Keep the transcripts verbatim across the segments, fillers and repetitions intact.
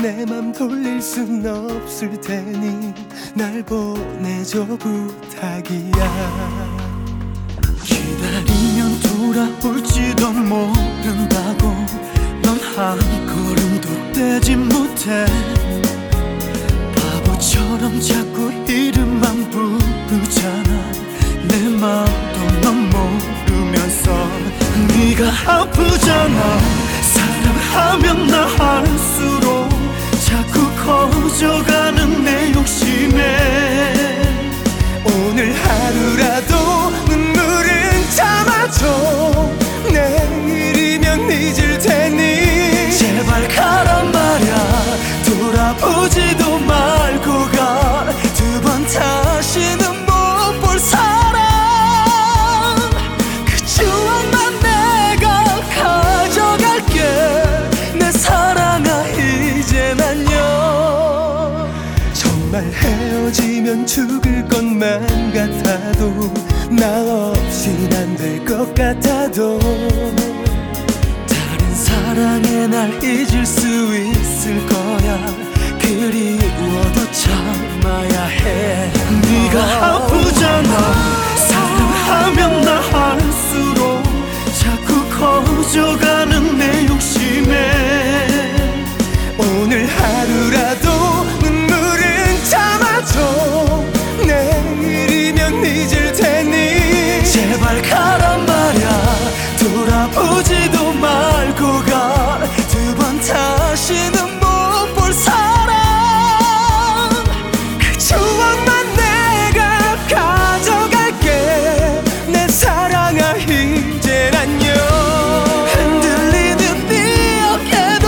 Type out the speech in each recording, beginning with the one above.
내 맘 돌릴 순 없을 테니 날 보내줘 부탁이야. 기다리면 돌아올지도 모른다고 넌 한 걸음도 떼지 못해. 바보처럼 자꾸 이름만 부르잖아. 내 마음도 넌 모르면서. 네가 아프잖아. 사랑하면 나 할수록 자꾸 커져가는 내 욕심에 오늘 하루라도 눈물은 참아줘. 내일이면 잊을 테니 제발 가란 말야. 돌아보지도 말고 가. 두 번 다시는 못 볼 사람. 그 추억만 내가 가져갈게. 내 사랑아 이젠 안녕. 정말 헤어지면 죽을 것만 같아도 나 없인 안 될 것 같아도 다른 사랑에 날 잊을 수 있을 거야. 그리워도 참아야 해. 네가 아프잖아. 사랑하면 나 할수록 자꾸 커져가는 내 욕심에 오늘 하루라도 눈물은 참아줘. 내일이면 잊을 테니 제발 가란 말야. 돌아보지도 말고 가. 두 번 다시는 못 볼 사람. 그 추억만 내가 가져갈게. 내 사랑아 이젠 안녕. 흔들리는 네 어깨도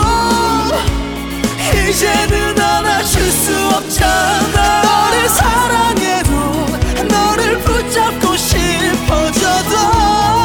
이제는 안아줄 수 없잖아. 너를 사랑해도 너를 붙잡고 싶어져도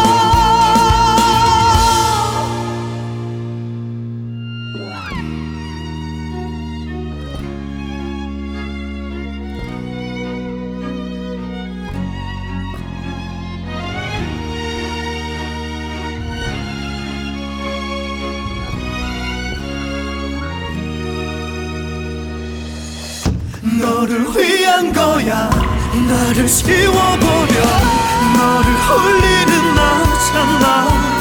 너를 위한 거야. 나를 씌워버려. 너를 홀리는 나잖아.